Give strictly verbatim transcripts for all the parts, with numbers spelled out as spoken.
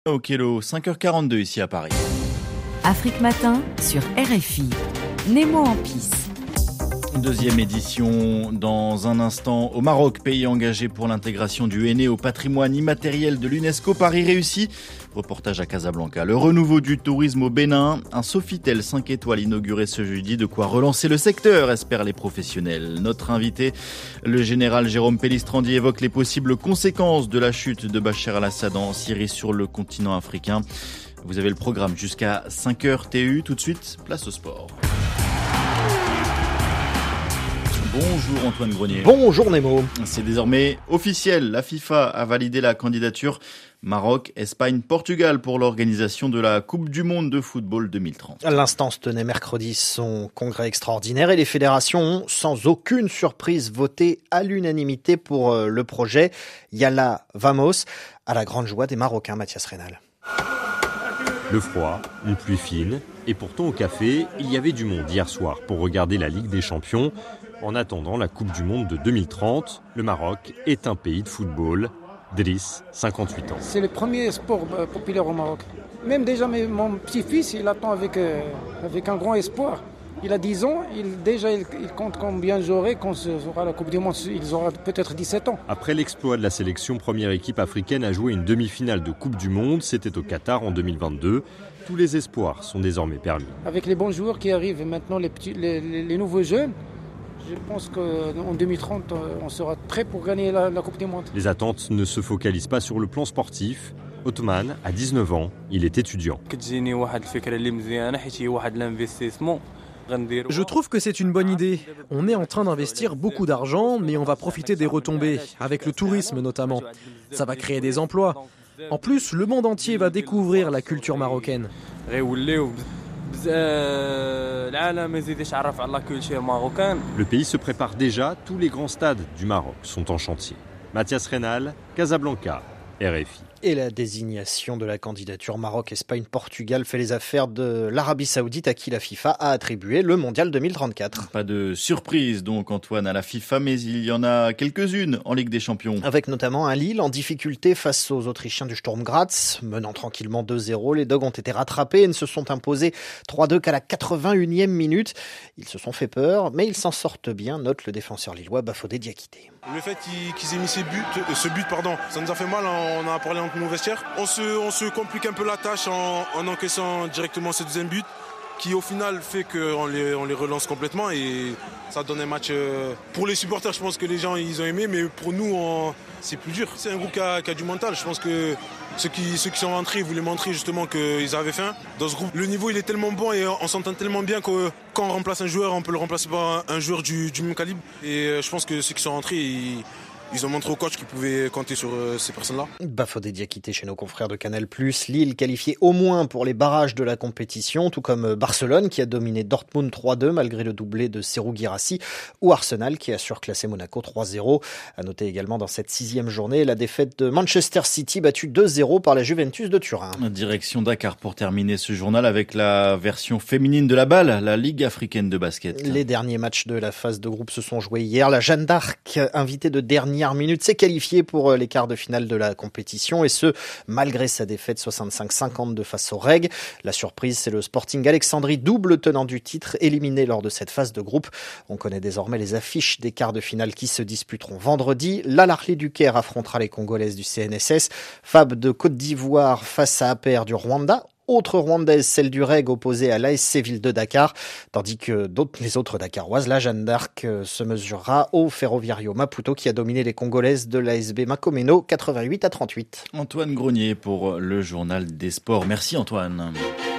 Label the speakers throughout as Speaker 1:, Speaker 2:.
Speaker 1: Au kilo, cinq heures quarante-deux ici à Paris.
Speaker 2: Afrique Matin sur R F I. Nemo en pisse.
Speaker 1: Deuxième édition dans un instant au Maroc, pays engagé pour l'intégration du henné au patrimoine immatériel de l'UNESCO. Paris réussi. Reportage à Casablanca. Le renouveau du tourisme au Bénin. Un Sofitel cinq étoiles inauguré ce jeudi. De quoi relancer le secteur, espèrent les professionnels. Notre invité, le général Jérôme Pellistrandi, évoque les possibles conséquences de la chute de Bachar el-Assad en Syrie sur le continent africain. Vous avez le programme jusqu'à cinq heures T U. Tout de suite, place au sport. Bonjour Antoine Grenier.
Speaker 3: Bonjour Nemo.
Speaker 1: C'est désormais officiel. La FIFA a validé la candidature Maroc, Espagne, Portugal pour l'organisation de la Coupe du Monde de football deux mille trente.
Speaker 3: L'instance tenait mercredi son congrès extraordinaire et les fédérations ont, sans aucune surprise, voté à l'unanimité pour le projet. Yalla Vamos, à la grande joie des Marocains, Mathias Reynal.
Speaker 4: Le froid, une pluie fine, et pourtant au café, il y avait du monde hier soir pour regarder la Ligue des Champions. En attendant la Coupe du Monde de deux mille trente, le Maroc est un pays de football. Driss, cinquante-huit ans.
Speaker 5: C'est le premier sport populaire au Maroc. Même déjà mon petit-fils, il attend avec, euh, avec un grand espoir. Il a dix ans, il, déjà il, il compte combien j'aurai quand sera la Coupe du Monde. Il aura peut-être dix-sept ans.
Speaker 4: Après l'exploit de la sélection, première équipe africaine à jouer une demi-finale de Coupe du Monde, c'était au Qatar en deux mille vingt-deux. Tous les espoirs sont désormais permis.
Speaker 5: Avec les bons joueurs qui arrivent maintenant, les, petits, les, les, les nouveaux jeunes, je pense qu'en deux mille trente, on sera prêt pour gagner la, la Coupe du Monde.
Speaker 4: Les attentes ne se focalisent pas sur le plan sportif. Othman a dix-neuf ans, il est étudiant.
Speaker 6: Je trouve que c'est une bonne idée. On est en train d'investir beaucoup d'argent, mais on va profiter des retombées, avec le tourisme notamment. Ça va créer des emplois. En plus, le monde entier va découvrir la culture marocaine.
Speaker 4: Le pays se prépare déjà, tous les grands stades du Maroc sont en chantier. Mathias Reynal, Casablanca, R F I.
Speaker 3: Et la désignation de la candidature Maroc, Espagne, Portugal fait les affaires de l'Arabie Saoudite à qui la FIFA a attribué le Mondial deux mille trente-quatre.
Speaker 1: Pas de surprise donc Antoine à la FIFA, mais il y en a quelques-unes en Ligue des Champions.
Speaker 3: Avec notamment un Lille en difficulté face aux Autrichiens du Sturm Graz. Menant tranquillement deux zéro, les Dogs ont été rattrapés et ne se sont imposés trois deux qu'à la quatre-vingt-unième minute. Ils se sont fait peur, mais ils s'en sortent bien, note le défenseur lillois Bafodé Diakité.
Speaker 7: Le fait qu'ils aient mis ces buts, ce but, pardon, ça nous a fait mal, on en a parlé entre nos vestiaires. On se, on se complique un peu la tâche en, en encaissant directement ce deuxième but, qui au final fait qu'on les, on les relance complètement et ça donne un match euh, pour les supporters. Je pense que les gens ils ont aimé, mais pour nous on, c'est plus dur. C'est un groupe qui a, qui a du mental. Je pense que ceux qui, ceux qui sont rentrés voulaient montrer justement qu'ils avaient faim. Dans ce groupe, le niveau il est tellement bon et on s'entend tellement bien que quand on remplace un joueur, on peut le remplacer par un, un joueur du, du même calibre. Et je pense que ceux qui sont rentrés, ils, Ils ont montré au coach qu'ils pouvaient compter sur euh, ces personnes-là.
Speaker 3: Bafodé Diakité chez nos confrères de Canal plus. Lille qualifié au moins pour les barrages de la compétition, tout comme Barcelone qui a dominé Dortmund trois deux malgré le doublé de Serhou Guirassy, ou Arsenal qui a surclassé Monaco trois zéro. À noter également dans cette sixième journée la défaite de Manchester City battue deux zéro par la Juventus de Turin.
Speaker 1: Direction Dakar pour terminer ce journal avec la version féminine de la balle, la Ligue africaine de basket.
Speaker 3: Les derniers matchs de la phase de groupe se sont joués hier. La Jeanne d'Arc, invitée de dernière minute, s'est qualifiée pour les quarts de finale de la compétition et ce, malgré sa défaite soixante-cinq cinquante-deux face au Reg. La surprise, c'est le Sporting Alexandrie, double tenant du titre, éliminé lors de cette phase de groupe. On connaît désormais les affiches des quarts de finale qui se disputeront vendredi. L'Al Ahly du Caire affrontera les Congolaises du C N S S. Fab de Côte d'Ivoire face à A P R du Rwanda. Autre rwandaise, celle du Reg opposée à l'A S C Ville de Dakar, tandis que d'autres, les autres dakaroises, la Jeanne d'Arc se mesurera au Ferroviario Maputo qui a dominé les Congolaises de l'A S B Makomeno quatre-vingt-huit à trente-huit.
Speaker 1: Antoine Grenier pour le journal des sports. Merci Antoine.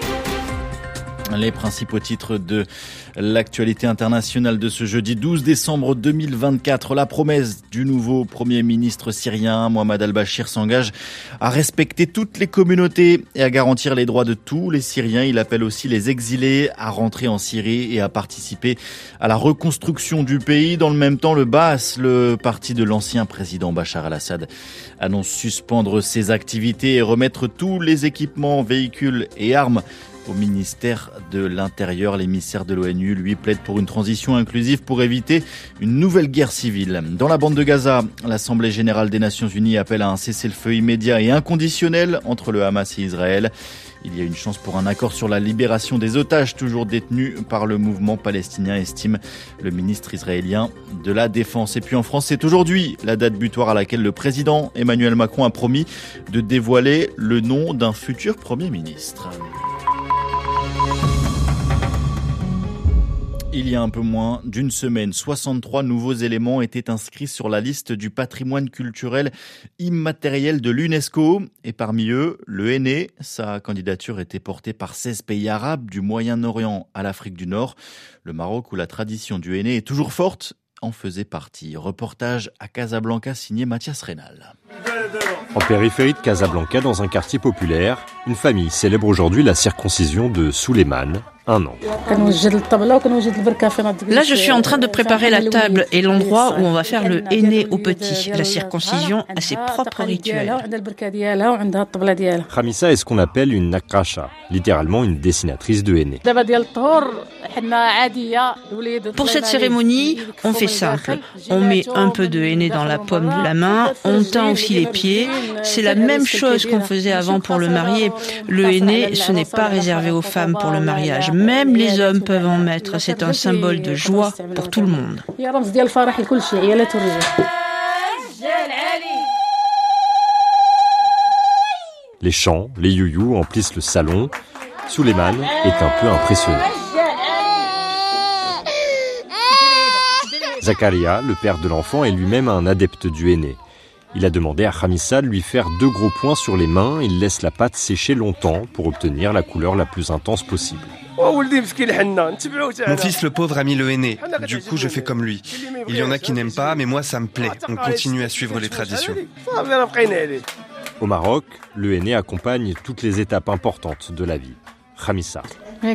Speaker 1: Les principaux titres de l'actualité internationale de ce jeudi douze décembre deux mille vingt-quatre. La promesse du nouveau Premier ministre syrien, Mohamed al-Bashir, s'engage à respecter toutes les communautés et à garantir les droits de tous les Syriens. Il appelle aussi les exilés à rentrer en Syrie et à participer à la reconstruction du pays. Dans le même temps, le Baas, le parti de l'ancien président Bachar el-Assad, annonce suspendre ses activités et remettre tous les équipements, véhicules et armes au ministère de l'Intérieur. L'émissaire de l'ONU, lui, plaide pour une transition inclusive pour éviter une nouvelle guerre civile. Dans la bande de Gaza, l'Assemblée générale des Nations unies appelle à un cessez-le-feu immédiat et inconditionnel entre le Hamas et Israël. Il y a une chance pour un accord sur la libération des otages toujours détenus par le mouvement palestinien, estime le ministre israélien de la Défense. Et puis en France, c'est aujourd'hui la date butoir à laquelle le président Emmanuel Macron a promis de dévoiler le nom d'un futur Premier ministre. Il y a un peu moins d'une semaine, soixante-trois nouveaux éléments étaient inscrits sur la liste du patrimoine culturel immatériel de l'UNESCO. Et parmi eux, le henné. Sa candidature était portée par seize pays arabes, du Moyen-Orient à l'Afrique du Nord. Le Maroc, où la tradition du henné est toujours forte, en faisait partie. Reportage à Casablanca signé Mathias Reynal.
Speaker 4: En périphérie de Casablanca, dans un quartier populaire, une famille célèbre aujourd'hui la circoncision de Souleymane, un an.
Speaker 8: Là, je suis en train de préparer la table et l'endroit où on va faire le henné au petit. La circoncision a ses propres rituels.
Speaker 4: Khamissa est ce qu'on appelle une nakrasha, littéralement une dessinatrice de henné.
Speaker 8: Pour cette cérémonie, on fait simple. On met un peu de henné dans la paume de la main, on teint aussi les pieds. C'est la même chose qu'on faisait avant pour le marié. Le henné, ce n'est pas réservé aux femmes pour le mariage. Même les hommes peuvent en mettre. C'est un symbole de joie pour tout le monde.
Speaker 4: Les chants, les youyous emplissent le salon. Souleymane est un peu impressionné. Zakaria, le père de l'enfant, est lui-même un adepte du henné. Il a demandé à Khamissa de lui faire deux gros points sur les mains. Il laisse la pâte sécher longtemps pour obtenir la couleur la plus intense possible.
Speaker 9: Mon fils le pauvre a mis le henné. Du coup, je fais comme lui. Il y en a qui n'aiment pas, mais moi ça me plaît. On continue à suivre les traditions.
Speaker 4: Au Maroc, le henné accompagne toutes les étapes importantes de la vie. Khamissa.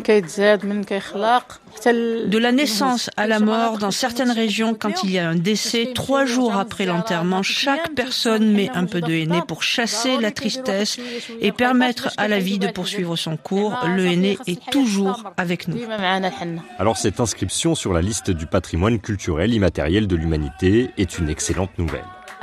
Speaker 8: De la naissance à la mort, dans certaines régions, quand il y a un décès, trois jours après l'enterrement, chaque personne met un peu de henné pour chasser la tristesse et permettre à la vie de poursuivre son cours. Le henné est toujours avec nous.
Speaker 4: Alors cette inscription sur la liste du patrimoine culturel immatériel de l'humanité est une excellente nouvelle.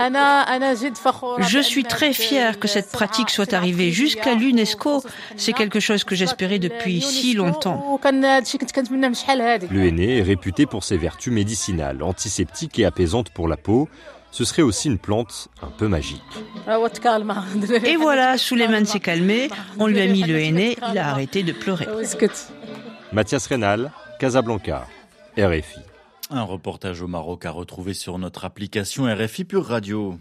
Speaker 8: Je suis très fière que cette pratique soit arrivée jusqu'à l'UNESCO. C'est quelque chose que j'espérais depuis si longtemps.
Speaker 4: Le henné est réputé pour ses vertus médicinales, antiseptiques et apaisantes pour la peau. Ce serait aussi une plante un peu magique.
Speaker 8: Et voilà, Souleymane s'est calmé. On lui a mis le henné, il a arrêté de pleurer.
Speaker 4: Mathias Reynal, Casablanca, R F I.
Speaker 1: Un reportage au Maroc à retrouver sur notre application R F I Pure Radio.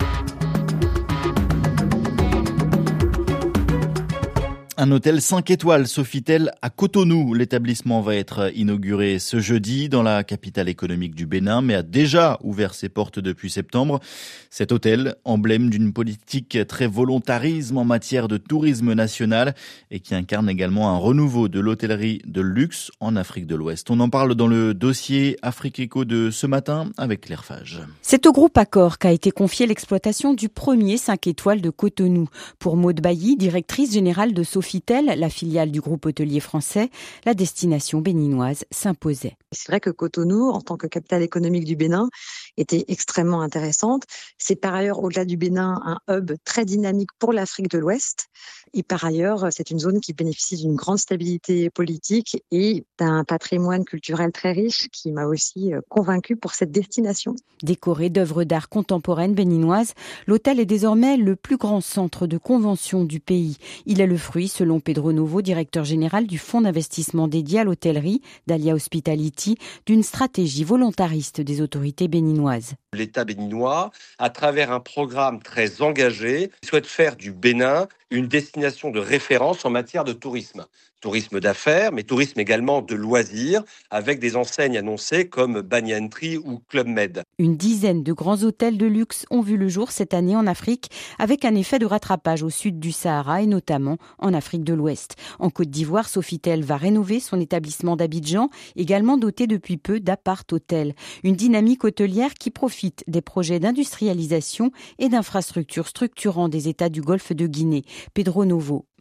Speaker 1: Un hôtel cinq étoiles, Sofitel, à Cotonou. L'établissement va être inauguré ce jeudi dans la capitale économique du Bénin, mais a déjà ouvert ses portes depuis septembre. Cet hôtel, emblème d'une politique très volontarisme en matière de tourisme national et qui incarne également un renouveau de l'hôtellerie de luxe en Afrique de l'Ouest. On en parle dans le dossier Afrique Éco de ce matin avec Claire Fage.
Speaker 2: C'est au groupe Accor qu'a été confiée l'exploitation du premier cinq étoiles de Cotonou. Pour Maud Bailly, directrice générale de Sofitel, la filiale du groupe hôtelier français, la destination béninoise s'imposait.
Speaker 10: C'est vrai que Cotonou, en tant que capitale économique du Bénin, était extrêmement intéressante. C'est par ailleurs, au-delà du Bénin, un hub très dynamique pour l'Afrique de l'Ouest. Et par ailleurs, c'est une zone qui bénéficie d'une grande stabilité politique et d'un patrimoine culturel très riche qui m'a aussi convaincue pour cette destination.
Speaker 2: Décoré d'œuvres d'art contemporaines béninoises, l'hôtel est désormais le plus grand centre de convention du pays. Il est le fruit, selon Pedro Novo, directeur général du fonds d'investissement dédié à l'hôtellerie, Dahlia Hospitality, d'une stratégie volontariste des autorités béninoises.
Speaker 11: L'État béninois, à travers un programme très engagé, souhaite faire du Bénin une destination de référence en matière de tourisme. Tourisme d'affaires, mais tourisme également de loisirs, avec des enseignes annoncées comme Banyan Tree ou Club Med.
Speaker 2: Une dizaine de grands hôtels de luxe ont vu le jour cette année en Afrique, avec un effet de rattrapage au sud du Sahara et notamment en Afrique de l'Ouest. En Côte d'Ivoire, Sofitel va rénover son établissement d'Abidjan, également doté depuis peu d'appart-hôtels. Une dynamique hôtelière qui profite des projets d'industrialisation et d'infrastructures structurant des États du Golfe de Guinée. Pedro Novo.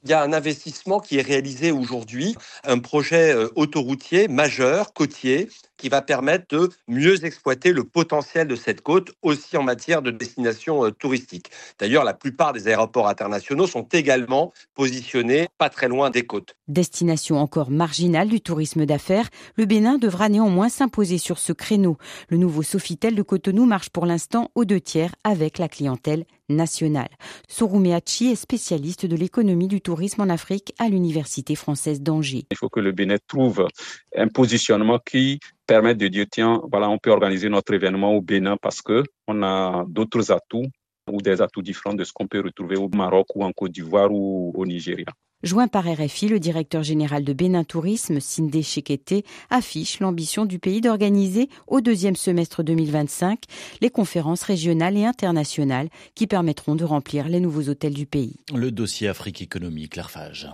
Speaker 11: Il y a un investissement qui est réalisé aujourd'hui, un projet autoroutier majeur, côtier, qui va permettre de mieux exploiter le potentiel de cette côte, aussi en matière de destination touristique. D'ailleurs, la plupart des aéroports internationaux sont également positionnés pas très loin des côtes.
Speaker 2: Destination encore marginale du tourisme d'affaires, le Bénin devra néanmoins s'imposer sur ce créneau. Le nouveau Sofitel de Cotonou marche pour l'instant aux deux tiers avec la clientèle nationale. Souroumé Hachi est spécialiste de l'économie du tourisme en Afrique à l'Université française d'Angers.
Speaker 12: Il faut que le Bénin trouve un positionnement qui permette de dire tiens, voilà, on peut organiser notre événement au Bénin parce que on a d'autres atouts ou des atouts différents de ce qu'on peut retrouver au Maroc ou en Côte d'Ivoire ou au Nigeria.
Speaker 2: Joint par R F I, le directeur général de Bénin Tourisme, Sindé Chekete, affiche l'ambition du pays d'organiser au deuxième semestre deux mille vingt-cinq les conférences régionales et internationales qui permettront de remplir les nouveaux hôtels du pays.
Speaker 1: Le dossier Afrique Économie, Claire Fage.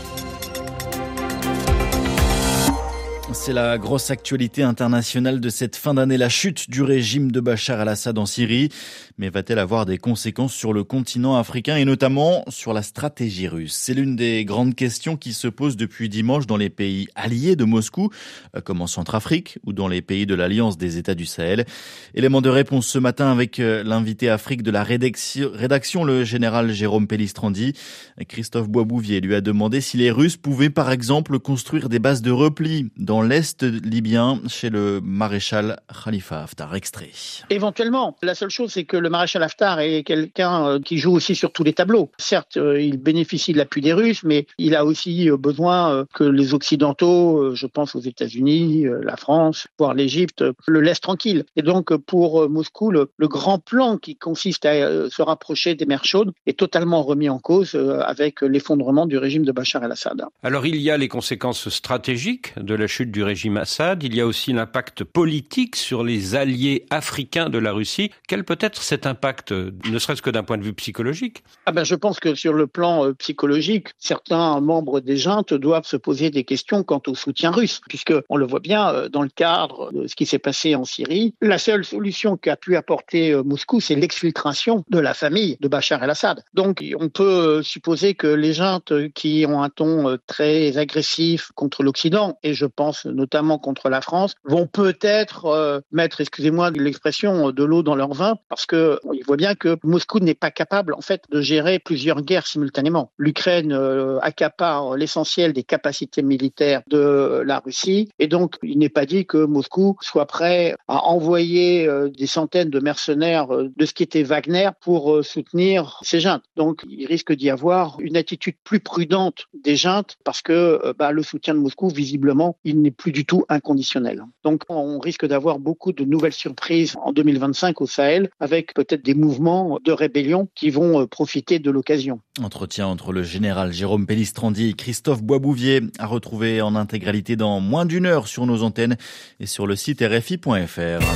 Speaker 1: C'est la grosse actualité internationale de cette fin d'année, la chute du régime de Bachar el-Assad en Syrie. Mais va-t-elle avoir des conséquences sur le continent africain et notamment sur la stratégie russe? C'est l'une des grandes questions qui se posent depuis dimanche dans les pays alliés de Moscou, comme en Centrafrique ou dans les pays de l'Alliance des États du Sahel. Élément de réponse ce matin avec l'invité Afrique de la rédaction, le général Jérôme Pellistrandi. Christophe Boisbouvier lui a demandé si les Russes pouvaient par exemple construire des bases de repli dans l'Est libyen chez le maréchal Khalifa Haftar. Extrait.
Speaker 13: Éventuellement. La seule chose, c'est que le maréchal Haftar est quelqu'un qui joue aussi sur tous les tableaux. Certes, il bénéficie de l'appui des Russes, mais il a aussi besoin que les Occidentaux, je pense aux États-Unis, la France, voire l'Égypte, le laissent tranquille. Et donc, pour Moscou, le, le grand plan qui consiste à se rapprocher des mers chaudes est totalement remis en cause avec l'effondrement du régime de Bachar el-Assad.
Speaker 14: Alors, il y a les conséquences stratégiques de la chute du régime Assad. Il y a aussi l'impact politique sur les alliés africains de la Russie. Quel peut être cet impact, ne serait-ce que d'un point de vue psychologique?
Speaker 13: Ah ben, je pense que sur le plan euh, psychologique, certains membres des juntes doivent se poser des questions quant au soutien russe, puisque on le voit bien euh, dans le cadre de ce qui s'est passé en Syrie. La seule solution qu'a pu apporter euh, Moscou, c'est l'exfiltration de la famille de Bachar el-Assad. Donc, on peut euh, supposer que les juntes qui ont un ton euh, très agressif contre l'Occident, et je pense notamment contre la France, vont peut-être euh, mettre, excusez-moi de l'expression, de l'eau dans leur vin, parce que on voit bien que Moscou n'est pas capable en fait de gérer plusieurs guerres simultanément. L'Ukraine euh, accapare l'essentiel des capacités militaires de la Russie, et donc il n'est pas dit que Moscou soit prêt à envoyer euh, des centaines de mercenaires euh, de ce qui était Wagner pour euh, soutenir ces juntes. Donc il risque d'y avoir une attitude plus prudente des juntes, parce que euh, bah, le soutien de Moscou, visiblement, il n'est plus du tout inconditionnel. Donc on risque d'avoir beaucoup de nouvelles surprises en deux mille vingt-cinq au Sahel, avec peut-être des mouvements de rébellion qui vont profiter de l'occasion.
Speaker 1: Entretien entre le général Jérôme Pellistrandi et Christophe Boisbouvier à retrouver en intégralité dans moins d'une heure sur nos antennes et sur le site R F I point F R.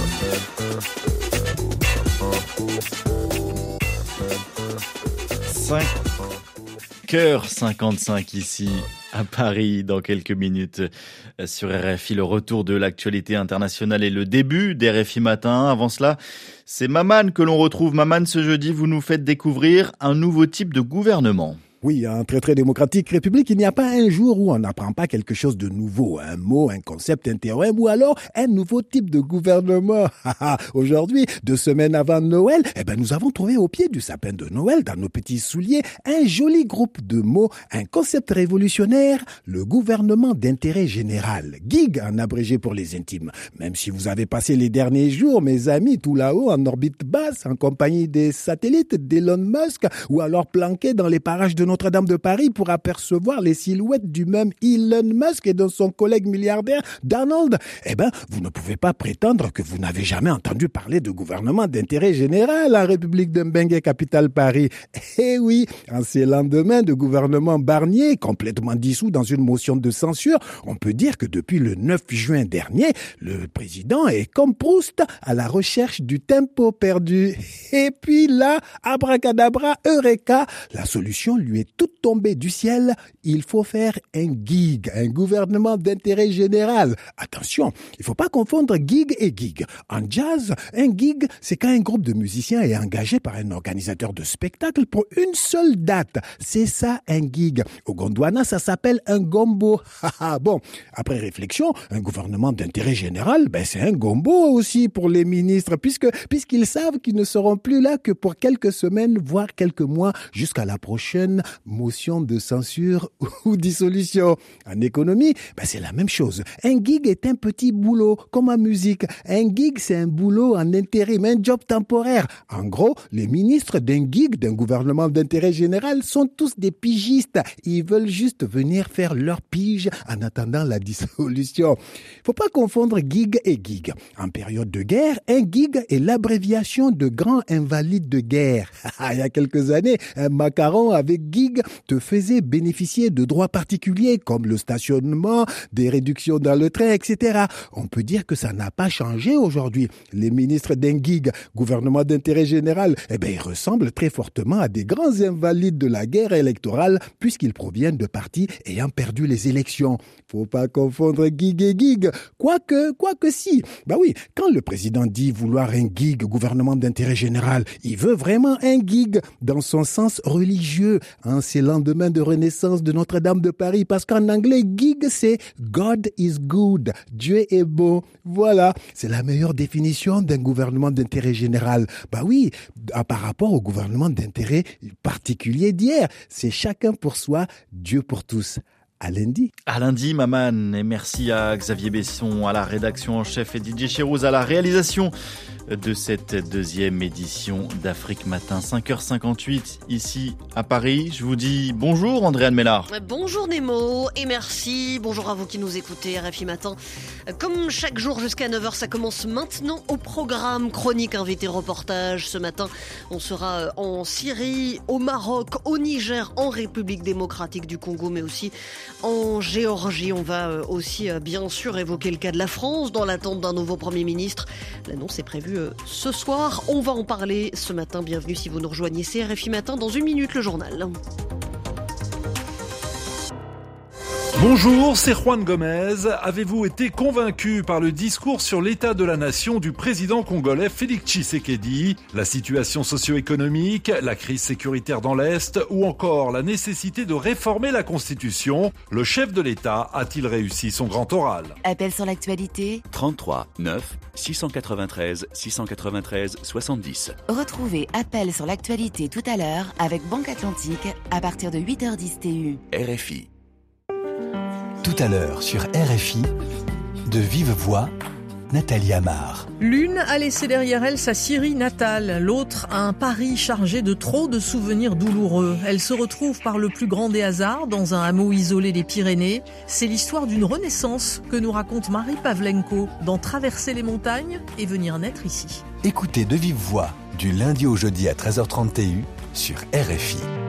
Speaker 1: cinq heures cinquante-cinq ici à Paris dans quelques minutes sur R F I. Le retour de l'actualité internationale et le début d'R F I Matin. Avant cela, c'est Maman que l'on retrouve. Maman, ce jeudi, vous nous faites découvrir un nouveau type de gouvernement.
Speaker 15: Oui, un très très démocratique république, il n'y a pas un jour où on n'apprend pas quelque chose de nouveau, un mot, un concept, un théorème ou alors un nouveau type de gouvernement. Aujourd'hui, deux semaines avant Noël, eh ben nous avons trouvé au pied du sapin de Noël, dans nos petits souliers, un joli groupe de mots, un concept révolutionnaire, le gouvernement d'intérêt général, G I G en abrégé pour les intimes. Même si vous avez passé les derniers jours, mes amis, tout là-haut en orbite basse, en compagnie des satellites d'Elon Musk, ou alors planqués dans les parages de Notre-Dame de Paris pour apercevoir les silhouettes du même Elon Musk et de son collègue milliardaire Donald, eh ben, vous ne pouvez pas prétendre que vous n'avez jamais entendu parler de gouvernement d'intérêt général en République de Mbengue, capitale Paris. Eh oui, en ces lendemains de gouvernement Barnier, complètement dissous dans une motion de censure, on peut dire que depuis le neuf juin dernier, le président est comme Proust à la recherche du tempo perdu. Et puis là, abracadabra, eureka, la solution lui lui est toute tombée du ciel, il faut faire un gig, un gouvernement d'intérêt général. Attention, il faut pas confondre gig et gig. En jazz, un gig, c'est quand un groupe de musiciens est engagé par un organisateur de spectacle pour une seule date. C'est ça un gig. Au Gondwana, ça s'appelle un gombo. Bon, après réflexion, un gouvernement d'intérêt général, ben c'est un gombo aussi pour les ministres, puisque puisqu'ils savent qu'ils ne seront plus là que pour quelques semaines, voire quelques mois, jusqu'à la prochaine motion de censure ou dissolution. En économie, ben c'est la même chose. Un gig est un petit boulot, comme en musique. Un gig, c'est un boulot en intérim, un job temporaire. En gros, les ministres d'un gig, d'un gouvernement d'intérêt général, sont tous des pigistes. Ils veulent juste venir faire leur pige en attendant la dissolution. Faut pas confondre gig et gig. En période de guerre, un gig est l'abréviation de grand invalide de guerre. Il y a quelques années, un macaron avec gig te faisait bénéficier de droits particuliers comme le stationnement, des réductions dans le train, et cetera. On peut dire que ça n'a pas changé aujourd'hui. Les ministres d'un gig, gouvernement d'intérêt général, eh ben, ils ressemblent très fortement à des grands invalides de la guerre électorale puisqu'ils proviennent de partis ayant perdu les élections. Faut pas confondre gig et gig. Quoique, quoique si. Bah oui, quand le président dit vouloir un gig, gouvernement d'intérêt général, il veut vraiment un gig dans son sens religieux, en ces lendemains de renaissance de Notre-Dame de Paris, parce qu'en anglais, gig, c'est God is good. Dieu est bon. Voilà. C'est la meilleure définition d'un gouvernement d'intérêt général. Bah oui, par rapport au gouvernement d'intérêt particulier d'hier. C'est chacun pour soi, Dieu pour tous. À lundi.
Speaker 1: À lundi, Maman. Et merci à Xavier Besson, à la rédaction en chef, et D J Chérouz à la réalisation de cette deuxième édition d'Afrique Matin. cinq heures cinquante-huit ici à Paris. Je vous dis bonjour, Andréane Mélard.
Speaker 16: Bonjour Nemo et merci. Bonjour à vous qui nous écoutez, R F I Matin. Comme chaque jour jusqu'à neuf heures, ça commence maintenant au programme chronique invité reportage. Ce matin, on sera en Syrie, au Maroc, au Niger, en République démocratique du Congo, mais aussi en Géorgie. On va aussi bien sûr évoquer le cas de la France dans l'attente d'un nouveau Premier ministre. L'annonce est prévue ce soir. On va en parler ce matin. Bienvenue si vous nous rejoignez. C'est R F I Matin. Dans une minute, le journal.
Speaker 17: Bonjour, c'est Juan Gomez. Avez-vous été convaincu par le discours sur l'état de la nation du président congolais Félix Tshisekedi, la situation socio-économique, la crise sécuritaire dans l'Est ou encore la nécessité de réformer la Constitution? Le chef de l'État a-t-il réussi son grand oral?
Speaker 18: Appel sur l'actualité
Speaker 19: trente-trois neuf six cent quatre-vingt-treize six cent quatre-vingt-treize soixante-dix.
Speaker 18: Retrouvez Appel sur l'actualité tout à l'heure avec Banque Atlantique à partir de huit heures dix T U.
Speaker 19: R F I.
Speaker 20: Tout à l'heure sur R F I, de vive voix, Nathalie Amar.
Speaker 21: L'une a laissé derrière elle sa Syrie natale, l'autre un Paris chargé de trop de souvenirs douloureux. Elle se retrouve par le plus grand des hasards dans un hameau isolé des Pyrénées. C'est l'histoire d'une renaissance que nous raconte Marie Pavlenko dans Traverser les montagnes et venir naître ici.
Speaker 20: Écoutez de vive voix du lundi au jeudi à treize heures trente T U sur R F I.